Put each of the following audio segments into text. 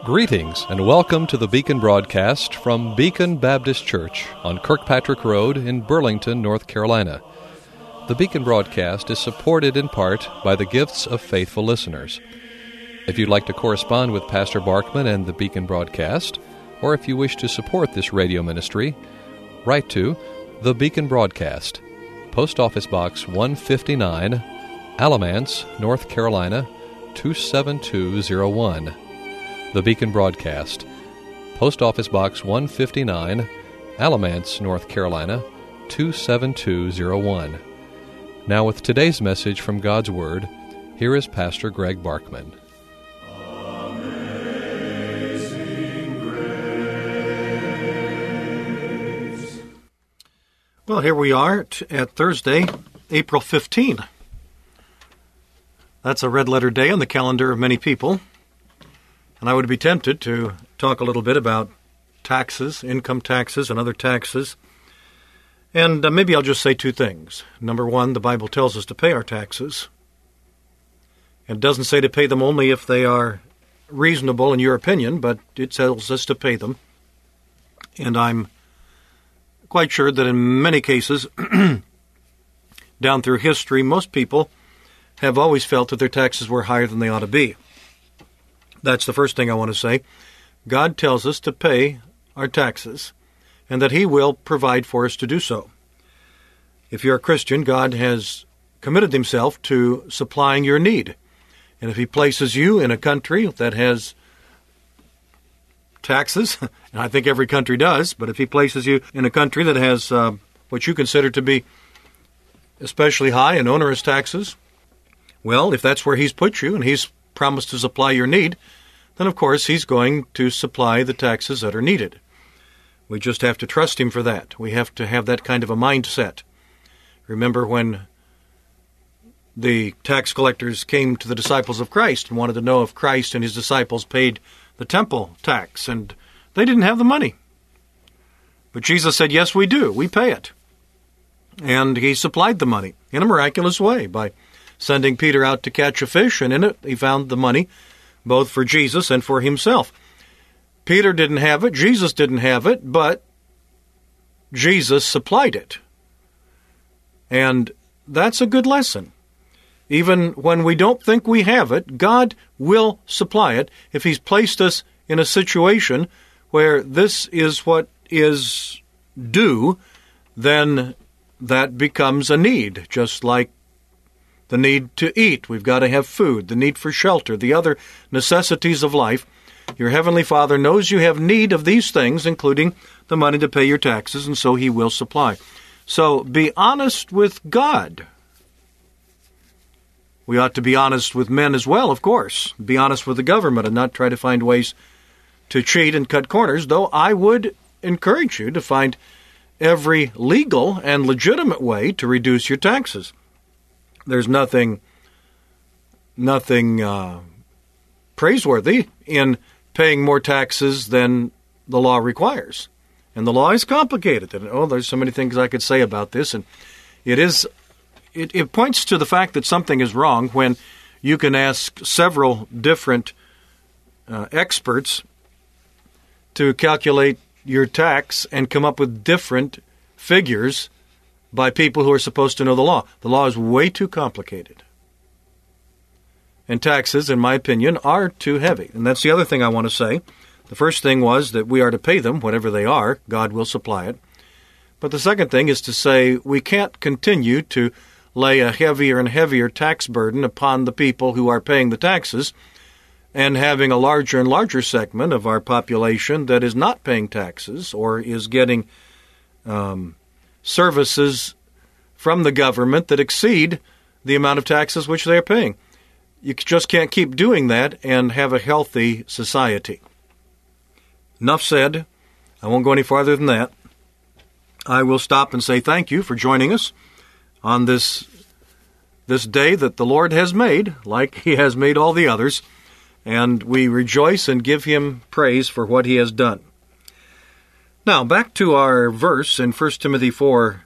Greetings and welcome to the Beacon broadcast from Beacon Baptist Church on Kirkpatrick Road in Burlington, North Carolina. The Beacon broadcast is supported in part by the gifts of faithful listeners. If you'd like to correspond with Pastor Barkman and the Beacon broadcast, or if you wish to support this radio ministry, write to The Beacon Broadcast, Post Office Box 159, Alamance, North Carolina, 27201. The Beacon Broadcast, Post Office Box 159, Alamance, North Carolina, 27201. Now with today's message from God's Word, here is Pastor Greg Barkman. Well, here we are at Thursday, April 15. That's a red-letter day on the calendar of many people. And I would be tempted to talk a little bit about taxes, income taxes, and other taxes. And maybe I'll just say two things. Number one, the Bible tells us to pay our taxes. It doesn't say to pay them only if they are reasonable in your opinion, but it tells us to pay them. And I'm quite sure that in many cases, down through history, most people have always felt that their taxes were higher than they ought to be. That's the first thing I want to say. God tells us to pay our taxes, and that He will provide for us to do so. If you're a Christian, God has committed Himself to supplying your need. And if He places you in a country that has taxes, and I think every country does, but if He places you in a country that has what you consider to be especially high and onerous taxes, well, if that's where He's put you and He's promised to supply your need, then of course He's going to supply the taxes that are needed. We just have to trust Him for that. We have to have that kind of a mindset. Remember when the tax collectors came to the disciples of Christ and wanted to know if Christ and His disciples paid the temple tax, and they didn't have the money. But Jesus said, yes, we do. We pay it. And He supplied the money in a miraculous way by sending Peter out to catch a fish, and in it he found the money both for Jesus and for himself. Peter didn't have it, Jesus didn't have it, but Jesus supplied it. And that's a good lesson. Even when we don't think we have it, God will supply it if He's placed us in a situation where this is what is due, then that becomes a need, just like the need to eat. We've got to have food, the need for shelter, the other necessities of life. Your Heavenly Father knows you have need of these things, including the money to pay your taxes, and so He will supply. So be honest with God. We ought to be honest with men as well, of course. Be honest with the government and not try to find ways to cheat and cut corners, though I would encourage you to find every legal and legitimate way to reduce your taxes. There's nothing praiseworthy in paying more taxes than the law requires. And the law is complicated. And, there's so many things I could say about this. And it points to the fact that something is wrong when you can ask several different experts to calculate your tax and come up with different figures by people who are supposed to know the law. The law is way too complicated. And taxes, in my opinion, are too heavy. And that's the other thing I want to say. The first thing was that we are to pay them, whatever they are. God will supply it. But the second thing is to say we can't continue to lay a heavier and heavier tax burden upon the people who are paying the taxes and having a larger and larger segment of our population that is not paying taxes or is getting services from the government that exceed the amount of taxes which they are paying. You just can't keep doing that and have a healthy society. Enough said. I won't go any farther than that. I will stop and say thank you for joining us on this day that the Lord has made, like He has made all the others, and we rejoice and give Him praise for what He has done. Now, back to our verse in 1 Timothy 14,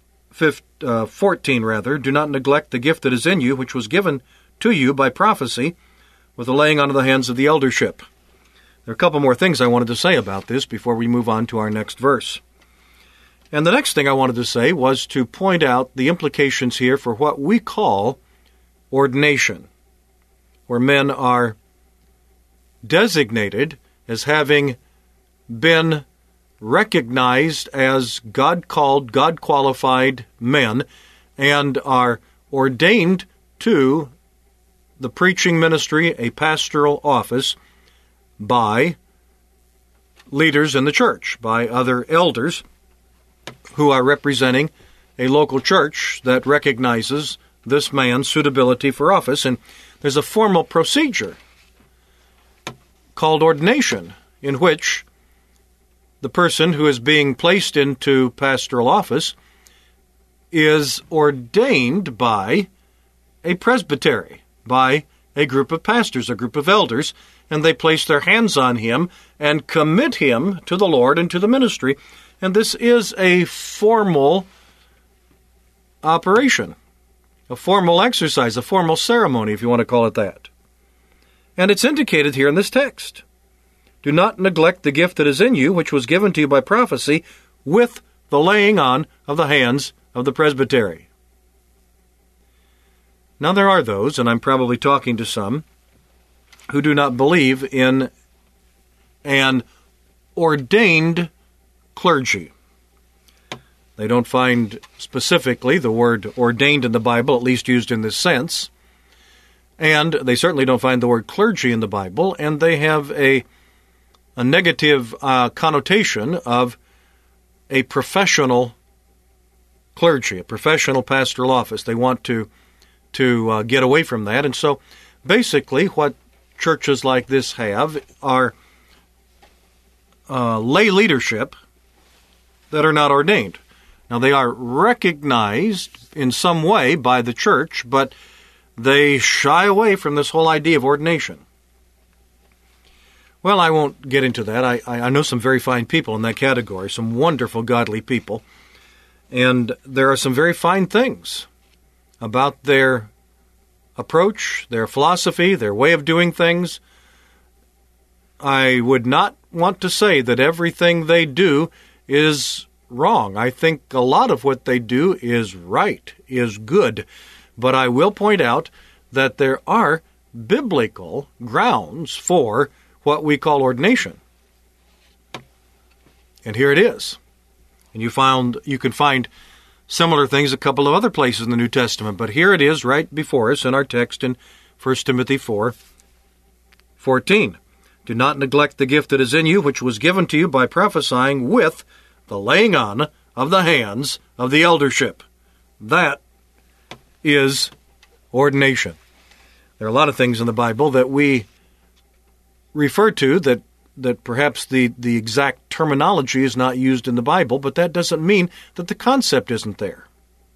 do not neglect the gift that is in you, which was given to you by prophecy, with the laying on of the hands of the eldership. There are a couple more things I wanted to say about this before we move on to our next verse. And the next thing I wanted to say was to point out the implications here for what we call ordination, where men are designated as having been recognized as God-called, God-qualified men and are ordained to the preaching ministry, a pastoral office, by leaders in the church, by other elders who are representing a local church that recognizes this man's suitability for office. And there's a formal procedure called ordination, in which the person who is being placed into pastoral office is ordained by a presbytery, by a group of pastors, a group of elders, and they place their hands on him and commit him to the Lord and to the ministry. And this is a formal operation, a formal exercise, a formal ceremony, if you want to call it that. And it's indicated here in this text. Do not neglect the gift that is in you, which was given to you by prophecy, with the laying on of the hands of the presbytery. Now there are those, and I'm probably talking to some, who do not believe in an ordained clergy. They don't find specifically the word ordained in the Bible, at least used in this sense. And they certainly don't find the word clergy in the Bible, and they have a negative connotation of a professional clergy, a professional pastoral office. They want to get away from that. And so basically what churches like this have are lay leadership that are not ordained. Now, they are recognized in some way by the church, but they shy away from this whole idea of ordination. Well, I won't get into that. I know some very fine people in that category, some wonderful, godly people. And there are some very fine things about their approach, their philosophy, their way of doing things. I would not want to say that everything they do is wrong. I think a lot of what they do is right, is good. But I will point out that there are biblical grounds for what we call ordination. And here it is. And you can find similar things a couple of other places in the New Testament, but here it is right before us in our text in 1 Timothy 4:14. Do not neglect the gift that is in you, which was given to you by prophesying, with the laying on of the hands of the eldership. That is ordination. There are a lot of things in the Bible that we refer to that perhaps the exact terminology is not used in the Bible, but that doesn't mean that the concept isn't there.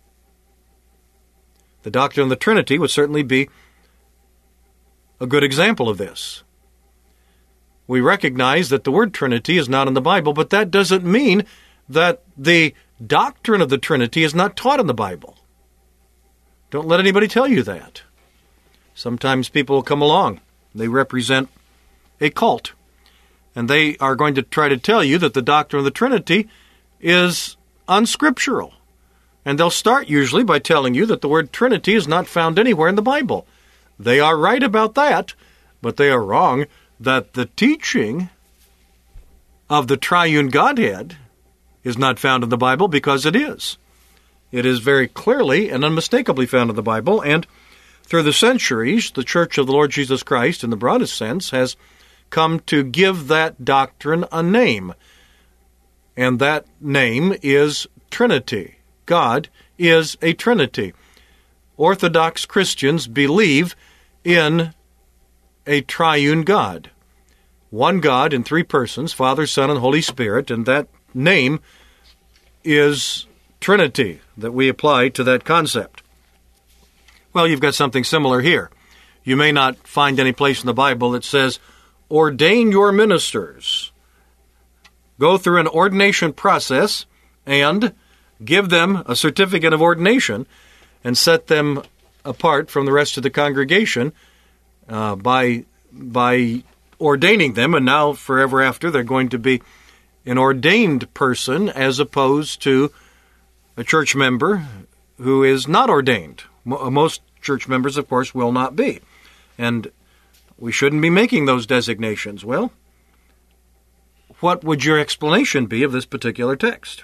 The doctrine of the Trinity would certainly be a good example of this. We recognize that the word Trinity is not in the Bible, but that doesn't mean that the doctrine of the Trinity is not taught in the Bible. Don't let anybody tell you that. Sometimes people will come along. They represent a cult. And they are going to try to tell you that the doctrine of the Trinity is unscriptural. And they'll start usually by telling you that the word Trinity is not found anywhere in the Bible. They are right about that, but they are wrong that the teaching of the triune Godhead is not found in the Bible, because it is. It is very clearly and unmistakably found in the Bible, and through the centuries, the Church of the Lord Jesus Christ, in the broadest sense, has come to give that doctrine a name. And that name is Trinity. God is a Trinity. Orthodox Christians believe in a triune God. One God in three persons, Father, Son, and Holy Spirit, and that name is Trinity that we apply to that concept. Well, you've got something similar here. You may not find any place in the Bible that says, ordain your ministers. Go through an ordination process and give them a certificate of ordination and set them apart from the rest of the congregation by ordaining them, and now forever after they're going to be an ordained person as opposed to a church member who is not ordained. Most church members, of course, will not be. And we shouldn't be making those designations. Well, what would your explanation be of this particular text?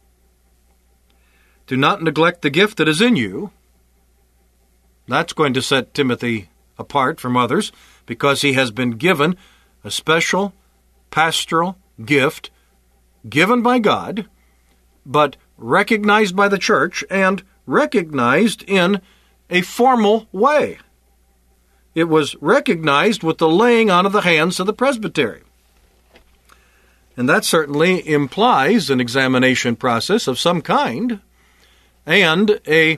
Do not neglect the gift that is in you. That's going to set Timothy apart from others because he has been given a special pastoral gift given by God, but recognized by the church and recognized in a formal way. It was recognized with the laying on of the hands of the presbytery. And that certainly implies an examination process of some kind and a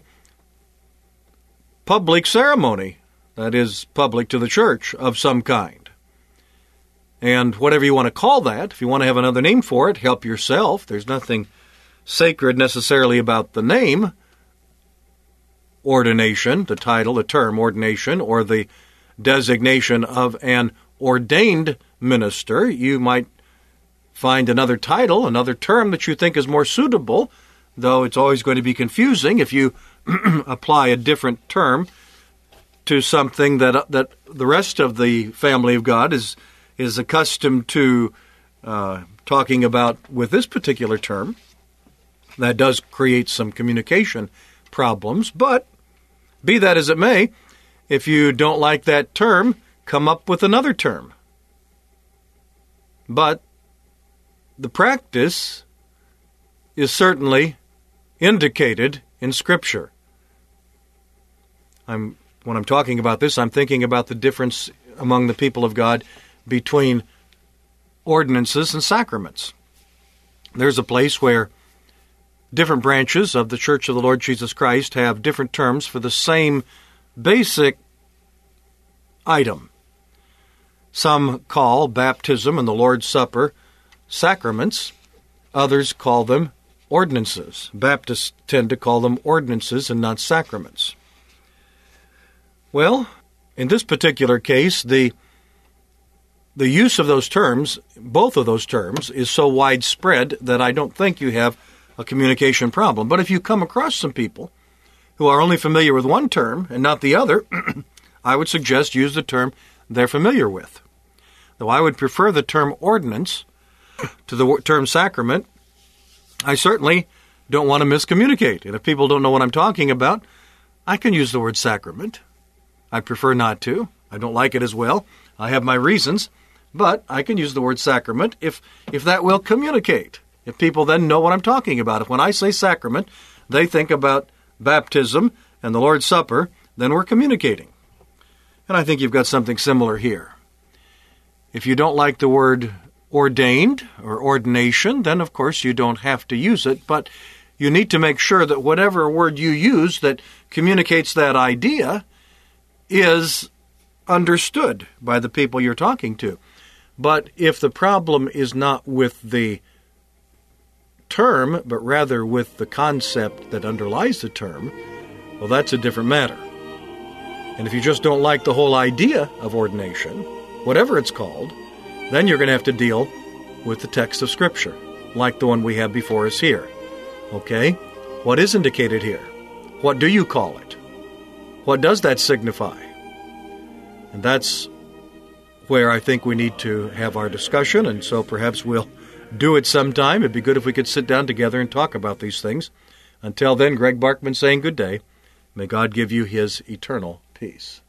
public ceremony, that is, public to the church, of some kind. And whatever you want to call that, if you want to have another name for it, help yourself. There's nothing sacred necessarily about the name ordination, the title, the term ordination, or the designation of an ordained minister. You might find another title, another term that you think is more suitable, though it's always going to be confusing if you apply a different term to something that the rest of the family of God is accustomed to talking about with this particular term. That does create some communication problems, but be that as it may, if you don't like that term, come up with another term. But the practice is certainly indicated in Scripture. When I'm talking about this, I'm thinking about the difference among the people of God between ordinances and sacraments. There's a place where different branches of the Church of the Lord Jesus Christ have different terms for the same basic item. Some call baptism and the Lord's Supper sacraments. Others call them ordinances. Baptists tend to call them ordinances and not sacraments. Well, in this particular case, the use of those terms, both of those terms, is so widespread that I don't think you have a communication problem. But if you come across some people who are only familiar with one term and not the other, I would suggest use the term they're familiar with. Though I would prefer the term ordinance to the term sacrament, I certainly don't want to miscommunicate. And if people don't know what I'm talking about, I can use the word sacrament. I prefer not to. I don't like it as well. I have my reasons, but I can use the word sacrament if that will communicate. If people then know what I'm talking about. If when I say sacrament, they think about baptism and the Lord's Supper, then we're communicating. And I think you've got something similar here. If you don't like the word ordained or ordination, then of course you don't have to use it, but you need to make sure that whatever word you use that communicates that idea is understood by the people you're talking to. But if the problem is not with the term, but rather with the concept that underlies the term, well, that's a different matter. And if you just don't like the whole idea of ordination, whatever it's called, then you're going to have to deal with the text of Scripture, like the one we have before us here. Okay? What is indicated here? What do you call it? What does that signify? And that's where I think we need to have our discussion, and so perhaps we'll do it sometime. It'd be good if we could sit down together and talk about these things. Until then, Greg Barkman saying good day. May God give you His eternal peace.